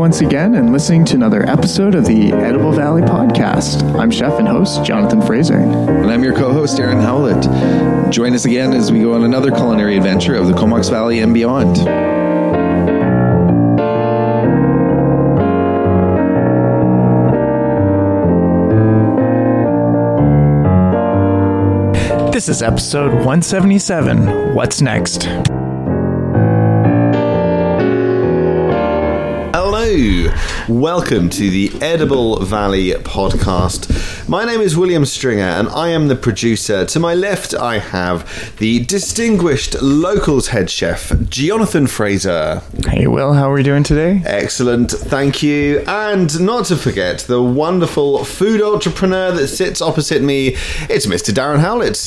once again and listening to another episode of the Edible Valley Podcast. I'm chef and host Jonathan Fraser. And I'm your co-host Aaron Howlett. Join us again as we go on another culinary adventure of the Comox Valley and beyond. This is episode 177. What's next? Hello, welcome to the Edible Valley Podcast. My name is William Stringer and I am the producer. To my left I have the distinguished locals head chef, Jonathan Fraser. Hey Will, how are we doing today? Excellent, thank you. And not to forget, the wonderful food entrepreneur that sits opposite me, it's Mr. Darren Howlett.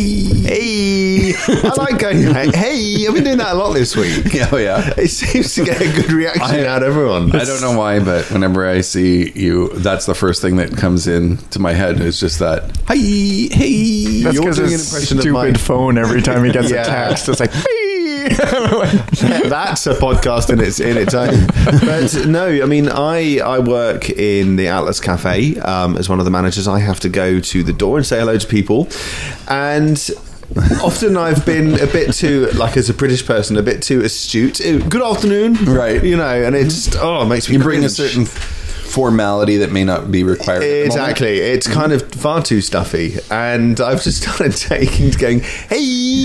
Hey! I like going, hey, I've been doing that a lot this week. Oh yeah. It seems to get a good reaction out of everyone. I don't know why, but whenever I see you, that's the first thing that comes into my head is just that, hey. That's You're because doing his an impression of stupid my phone every time he gets Yeah. a text. It's like, hey! That's a podcast in its own. But no, I mean, I work in the Atlas Cafe as one of the managers. I have to go to the door and say hello to people, and often I've been a bit too, like as a British person, a bit too astute. Good afternoon, Right. You know, and it just it makes me You bring a cringe. certain formality that may not be required. Exactly, it's kind of far too stuffy, and I've just started taking to going, hey,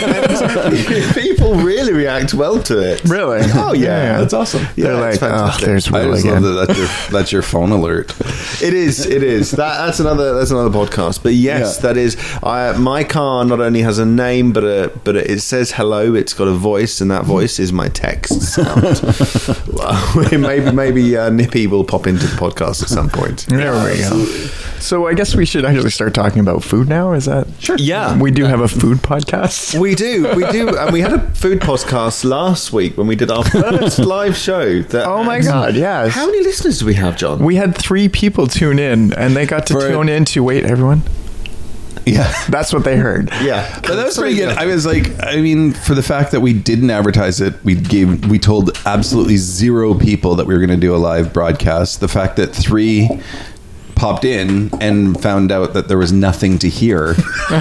and people really react well to it. Really? Oh yeah, That's awesome. Yeah, They're it's like, oh, fantastic. there's I Will just again. love that that's your phone alert. It is. That's another podcast. But yes, Yeah. that is. My car not only has a name, but it says hello. It's got a voice, and that voice is my text sound. Well, maybe Nippy will pop into the podcast at some point. There we go. So I guess we should actually start talking about food now. Is that Sure. Yeah. We do have a food podcast. We do, and we had a food podcast last week when we did our first live show. Oh my God! Yes. How many listeners do we have, John? We had 3 people tune in, and they got to tune in to wait. Everyone. Yeah. That's what they heard. Yeah, But that was pretty good. I was like, I mean, for the fact that we didn't advertise it, we told absolutely 0 people that we were going to do a live broadcast. The fact that 3 popped in and found out that there was nothing to hear.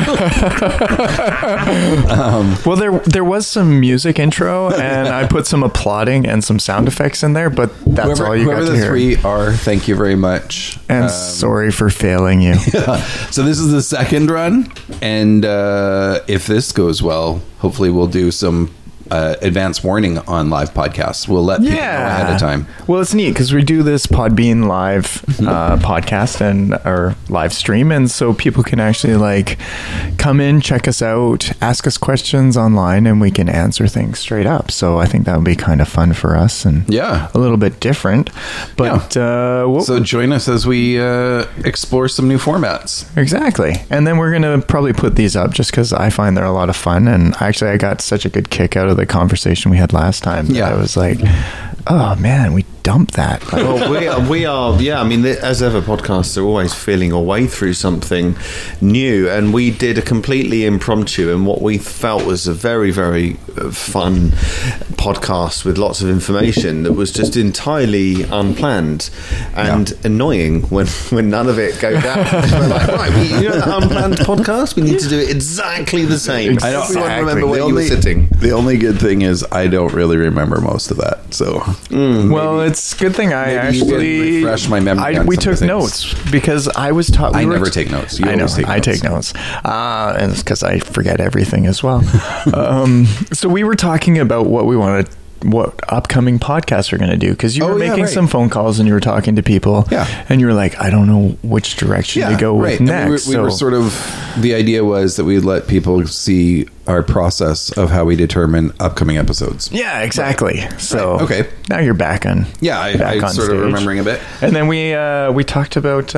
Well, there was some music intro, and I put some applauding and some sound effects in there, but that's all you got whoever to the hear. 3 are, thank you very much. And sorry for failing you. So this is the second run, and if this goes well, hopefully we'll do some advance warning on live podcasts. We'll let people know ahead of time. Well, it's neat because we do this Podbean live podcast and our live stream, and so people can actually like come in, check us out, ask us questions online, and we can answer things straight up. So I think that would be kind of fun for us and Yeah. a little bit different. But So join us as we explore some new formats. exactly. And then we're going to probably put these up just because I find they're a lot of fun. And actually, I got such a good kick out of the conversation we had last time. That Yeah. I was like, oh man, we dumped that. Like, Well, we are, yeah. I mean, as ever, podcasts are always feeling a way through something new, and we did a completely impromptu and what we felt was a very, very fun podcast with lots of information that was just entirely unplanned and annoying when none of it goes down. We're like, right, you know that unplanned podcast? We need to do it exactly the same. I don't Everyone exactly. remember where The you were only- sitting. The only good thing is I don't really remember most of that. So well, it's a good thing I maybe you actually can refresh my memory on we some took things. notes because I was taught. I never take notes. You I know. always take I notes. take notes, and it's because I forget everything as well. So we were talking about what upcoming podcasts we're going to do because you were making some phone calls and you were talking to people, and you were like, I don't know which direction to go with And next. we were sort of, the idea was that we'd let people see our process of how we determine upcoming episodes. yeah, exactly. So Right. Okay. now you're back on. Yeah, I back on sort of stage. remembering a bit. And then we talked about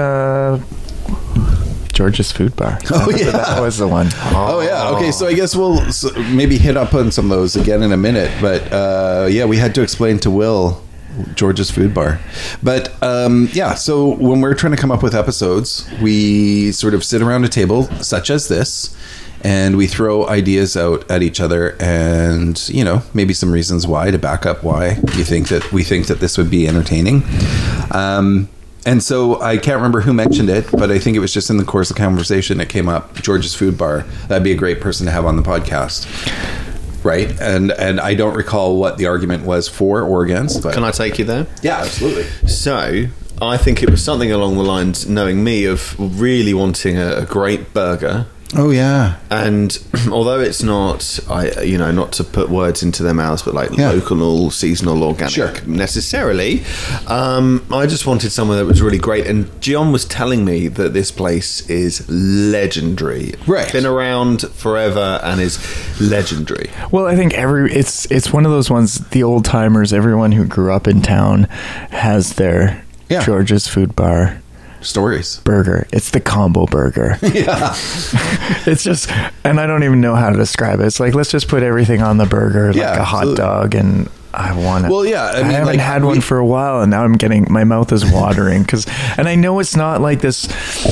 George's Food Bar. Yeah. That was the one. Oh yeah. Okay. So I guess we'll maybe hit up on some of those again in a minute. But yeah, we had to explain to Will George's Food Bar. But yeah, so when we're trying to come up with episodes, we sort of sit around a table such as this and we throw ideas out at each other, and maybe some reasons why to back up why we think that this would be entertaining. And so I can't remember who mentioned it, but I think it was just in the course of conversation it came up. George's Food Bar. That'd be a great person to have on the podcast. Right. And I don't recall what the argument was for or against. But Can I take you there? Yeah, absolutely. So I think it was something along the lines, knowing me, of really wanting a great burger. Oh yeah. And although it's not, not to put words into their mouths, but like local, seasonal, organic necessarily, I just wanted somewhere that was really great. And Gian was telling me that this place is legendary. Right. Been around forever and is legendary. Well, I think it's one of those ones, the old timers, everyone who grew up in town has their George's Food Bar stories burger. It's the combo burger. Yeah. It's just, and I don't even know how to describe it. It's like, let's just put everything on the burger, like a hot dog, and I want it. Well, yeah. I mean, haven't had one for a while, and now my mouth is watering and I know it's not like this,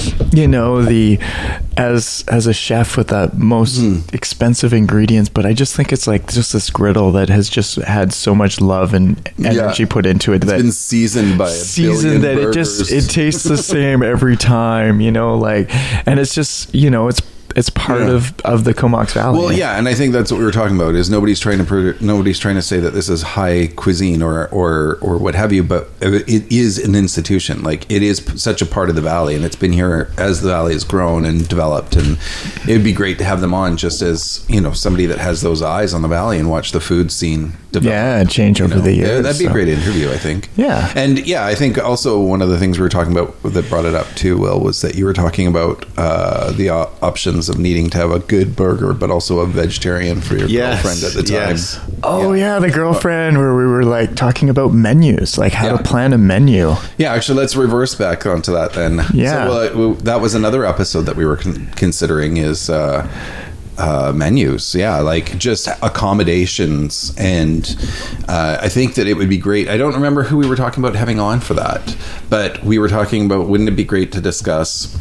as a chef with the most expensive ingredients, but I just think it's like just this griddle that has just had so much love and energy put into it. It's been seasoned by a billion that burgers. it tastes the same every time, and it's just, it's part of the Comox Valley. Well, yeah, and I think that's what we were talking about. Is nobody's trying to say that this is high cuisine or what have you, but it is an institution. Like, it is such a part of the valley, and it's been here as the valley has grown and developed. And it would be great to have them on, just as somebody that has those eyes on the valley and watch the food scene develop. Yeah, change over the years. That'd be a great interview, I think. Yeah, and I think also one of the things we were talking about that brought it up too, Will, was that you were talking about the options of needing to have a good burger but also a vegetarian for your girlfriend at the time. The girlfriend, where we were like talking about menus, like how to plan a menu. Actually, let's reverse back onto that then. So, that was another episode that we were considering is menus, like just accommodations, and I think that it would be great. I don't remember who we were talking about having on for that, but we were talking about, wouldn't it be great to discuss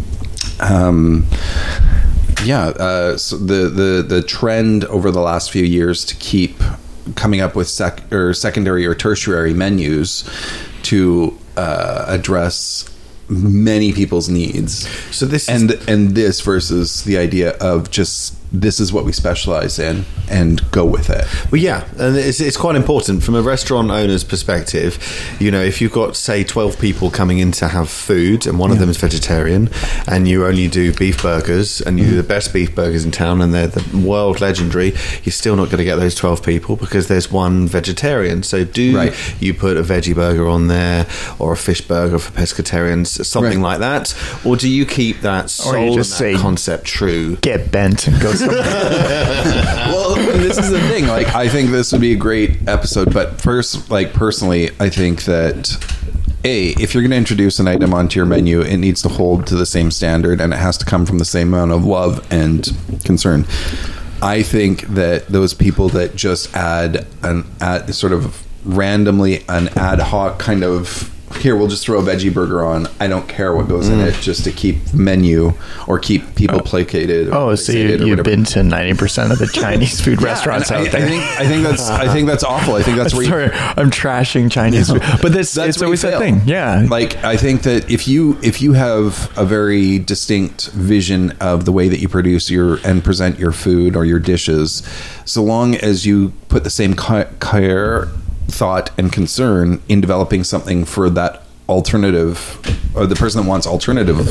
so the trend over the last few years to keep coming up with secondary or tertiary menus to address many people's needs. So this and this versus the idea of just, this is what we specialize in and go with it. Well, yeah, and it's quite important from a restaurant owner's perspective. If you've got, say, 12 people coming in to have food, and one of them is vegetarian, and you only do beef burgers, and you do the best beef burgers in town, and they're the world legendary, you're still not going to get those 12 people because there's one vegetarian. So you put a veggie burger on there, or a fish burger for pescatarians, something like that, or do you keep that soul and that concept true? Get bent and go. Well, this is the thing. Like, I think this would be a great episode, but first, like, personally, I think that if you're going to introduce an item onto your menu, it needs to hold to the same standard, and it has to come from the same amount of love and concern. I think that those people that just add sort of randomly an ad hoc kind of, here, we'll just throw a veggie burger on, I don't care what goes in it, just to keep menu or keep people placated. So you've been to 90% of the Chinese food restaurants out there. I think that's awful. I think that's where I'm trashing Chinese food, but it's always a thing. Yeah, like, I think that if you have a very distinct vision of the way that you produce and present your food or your dishes, so long as you put the same care, thought, and concern in developing something for that alternative, or the person that wants alternative,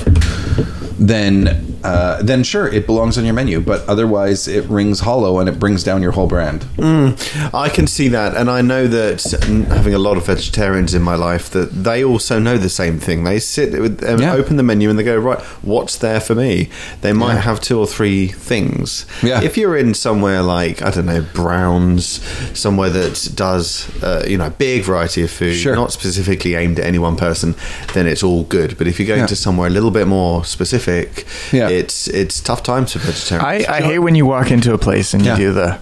then sure, it belongs on your menu, but otherwise it rings hollow and it brings down your whole brand. I can see that, and I know that, having a lot of vegetarians in my life, that they also know the same thing. They sit with open the menu and they go, right, what's there for me? They might have 2 or 3 things. If you're in somewhere like, I don't know, Brown's, somewhere that does big variety of food, not specifically aimed at any one person, then it's all good. But if you're going to somewhere a little bit more specific, it's tough times for vegetarians. I hate when you walk into a place and you do the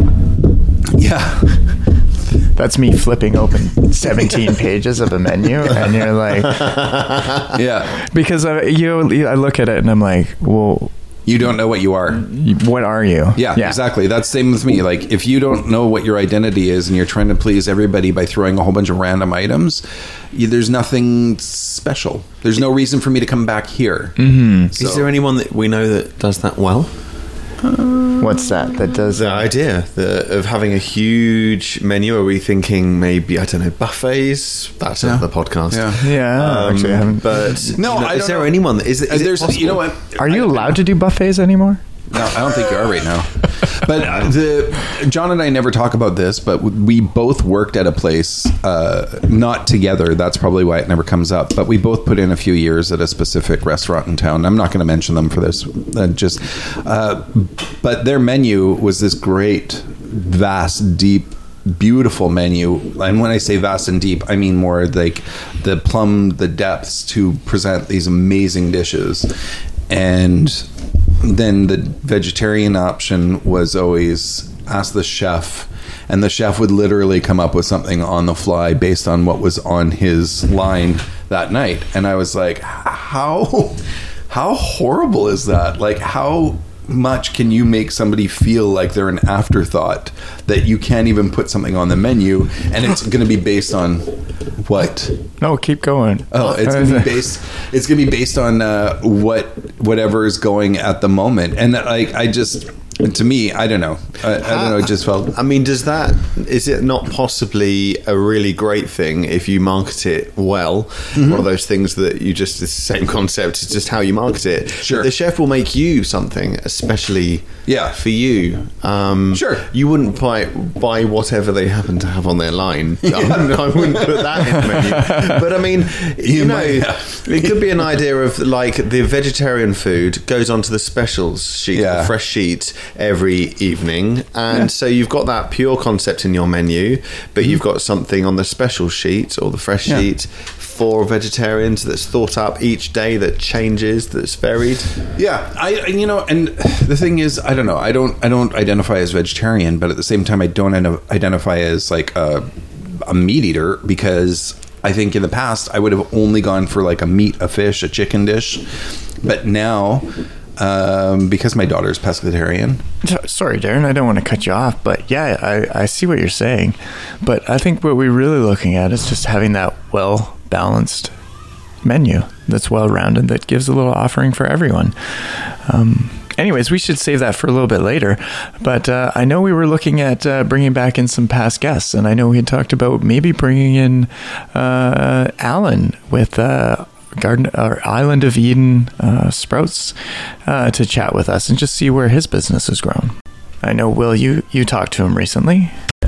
that's me flipping open 17 pages of a menu, and you're like, because I look at it and I'm like, well, you don't know what you are. What are you? Yeah, exactly. That's the same with me. Like, if you don't know what your identity is and you're trying to please everybody by throwing a whole bunch of random items, there's nothing special. There's no reason for me to come back here. Mm-hmm. Is there anyone that we know that does that well? What's that does the idea of having a huge menu? Are we thinking maybe, I don't know, buffets? That's another podcast. Actually I haven't. But no, is there anyone that is it possible? You know what, are you allowed to do buffets anymore? No, I don't think you are right now. But John and I never talk about this, but we both worked at a place, not together. That's probably why it never comes up. But we both put in a few years at a specific restaurant in town. I'm not going to mention them for this. But their menu was this great, vast, deep, beautiful menu. And when I say vast and deep, I mean more like the depths to present these amazing dishes. And then the vegetarian option was always ask the chef, and the chef would literally come up with something on the fly based on what was on his line that night. And I was like, how horrible is that? Like, how much can you make somebody feel like they're an afterthought, that you can't even put something on the menu and it's going to be based on what? No, keep going. Oh, it's going to be based on whatever is going at the moment. And like, to me, I don't know. I don't know. It just felt. I mean, is it not possibly a really great thing if you market it well? Mm-hmm. One of those things that it's the same concept. It's just how you market it. Sure. But the chef will make you something, especially for you. Sure. You wouldn't buy whatever they happen to have on their line. I wouldn't put that in the menu. But I mean, it could be an idea of like the vegetarian food goes onto the specials sheet, the fresh sheet, every evening, and so you've got that pure concept in your menu, but you've got something on the special sheet or the fresh sheet for vegetarians that's thought up each day, that changes, that's varied. And the thing is, I don't know, I don't identify as vegetarian, but at the same time I don't identify as like a meat eater, because I think in the past I would have only gone for like a meat, a fish, a chicken dish, but now because my daughter's pescatarian. Sorry, Darren, I don't want to cut you off, but I see what you're saying. But I think what we're really looking at is just having that well-balanced menu that's well-rounded, that gives a little offering for everyone. Anyways, we should save that for a little bit later. But I know we were looking at bringing back in some past guests, and I know we had talked about maybe bringing in Alan with Island of Eden Sprouts to chat with us and just see where his business has grown. I know, Will, you talked to him recently.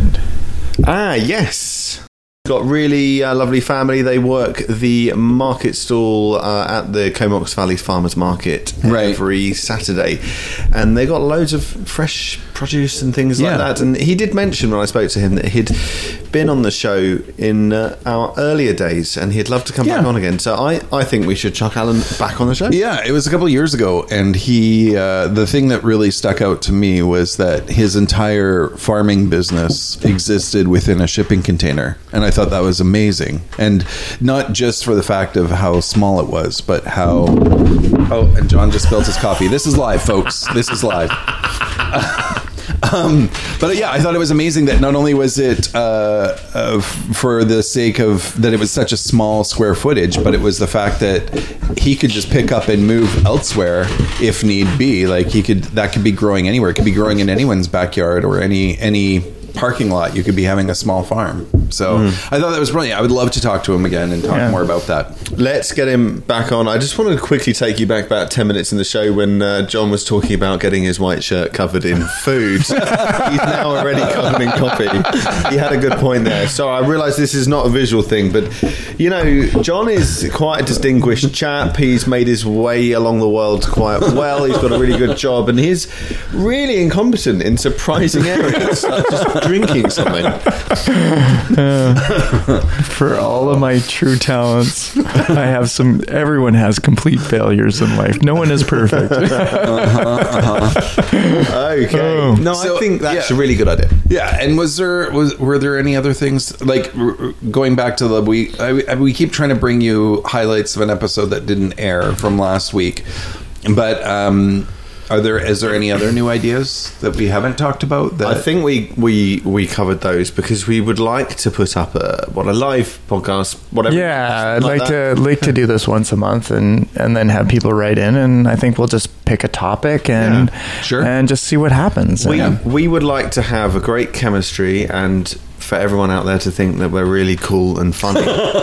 Yes. Got really lovely family. They work the market stall at the Comox Valley Farmers Market every Saturday, and they got loads of fresh produce and things like that. And he did mention when I spoke to him that he'd been on the show in our earlier days, and he'd love to come back on again. So I think we should chuck Alan back on the show. Yeah, it was a couple of years ago, and he the thing that really stuck out to me was that his entire farming business existed within a shipping container, and I thought that was amazing. And not just for the fact of how small it was, but how and John just spilled his coffee. This is live, folks. This is live. But I thought it was amazing that not only was it for the sake of that it was such a small square footage, but it was the fact that he could just pick up and move elsewhere if need be. Like that could be growing anywhere. It could be growing in anyone's backyard or any parking lot. You could be having a small farm. So I thought that was brilliant. I would love to talk to him again and talk more about that. Let's get him back on. I just wanted to quickly take you back about 10 minutes in the show when John was talking about getting his white shirt covered in food. He's now already covered in coffee. He had a good point there. So I realise this is not a visual thing, but John is quite a distinguished chap. He's made his way along the world quite well. He's got a really good job, and he's really incompetent in surprising areas, like just drinking something. For all of my true talents, I have everyone has complete failures in life. No one is perfect. Okay. I think that's a really good idea. Yeah. And were there any other things, like going back to we keep trying to bring you highlights of an episode that didn't air from last week, but Is there any other new ideas that we haven't talked about? That I think we covered those because we would like to put up a live podcast, whatever. Yeah, I'd like to do this once a month and then have people write in, and I think we'll just pick a topic and and just see what happens. We would like to have a great chemistry and for everyone out there to think that we're really cool and funny.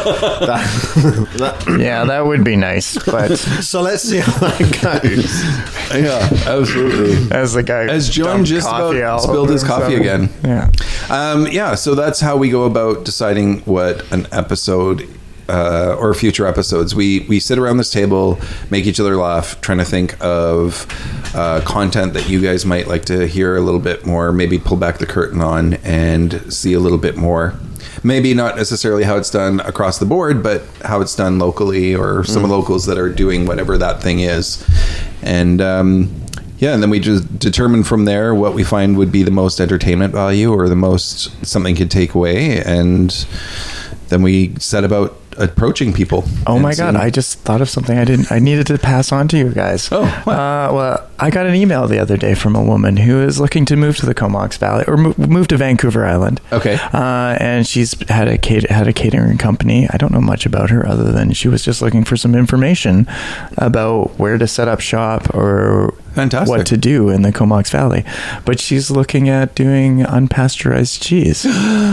That would be nice. But so let's see how that goes. Yeah, absolutely. As John just about spilled his coffee again. Yeah. So that's how we go about deciding what an episode or future episodes. We sit around this table, make each other laugh, trying to think of content that you guys might like to hear a little bit more, maybe pull back the curtain on and see a little bit more. Maybe not necessarily how it's done across the board, but how it's done locally or some locals that are doing whatever that thing is. And and then we just determine from there what we find would be the most entertainment value or the most something could take away, and then we set about approaching people. Oh my God, I just thought of something I needed to pass on to you guys. Oh, what? Well, I got an email the other day from a woman who is looking to move to the Comox Valley or move to Vancouver Island. Okay. And she's had a catering company. I don't know much about her other than she was just looking for some information about where to set up shop or Fantastic. What to do in the Comox Valley. But she's looking at doing unpasteurized cheese.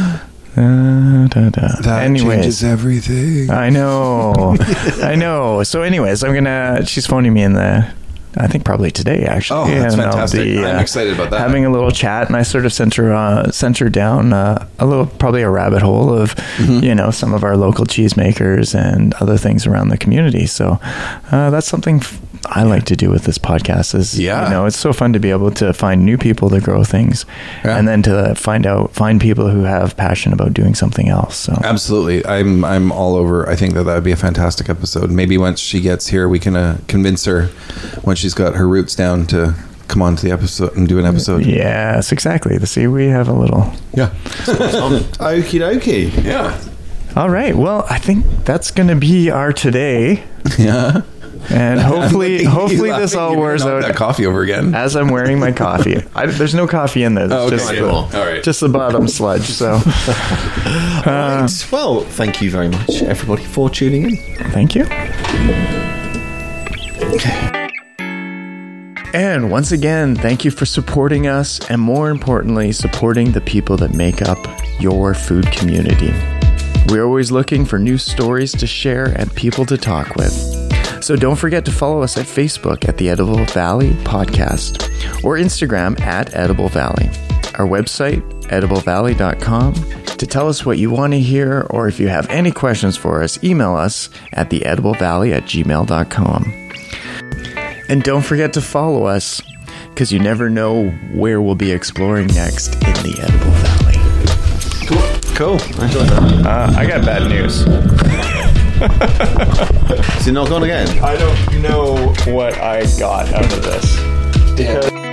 That changes everything. I know. So anyways, she's phoning me I think probably today, actually. Oh, that's fantastic. I'm excited about that. Having a little chat, and I sort of sent her down probably a rabbit hole of, some of our local cheesemakers and other things around the community. So that's something I like to do with this podcast it's so fun to be able to find new people to grow things and then to find people who have passion about doing something else. So absolutely. I'm all over. I think that would be a fantastic episode. Maybe once she gets here, we can convince her once she's got her roots down to come on to the episode and do an episode. Yes, exactly. See, we have a little. Yeah. Okie dokie. Yeah. All right. Well, I think that's going to be our today. Yeah. And hopefully this all wears out. That coffee over again. As I'm wearing my coffee. There's no coffee in there. It's just the bottom sludge. So, right. Well, thank you very much, everybody, for tuning in. Thank you. Okay. And once again, thank you for supporting us, and more importantly, supporting the people that make up your food community. We're always looking for new stories to share and people to talk with. So don't forget to follow us at Facebook at the Edible Valley Podcast or Instagram at Edible Valley. Our website, ediblevalley.com. To tell us what you want to hear, or if you have any questions for us, email us at theediblevalley@gmail.com. And don't forget to follow us, because you never know where we'll be exploring next in the Edible Valley. Cool. I enjoyed that. I got bad news. Is it not gone again? I don't know what I got out of this. Because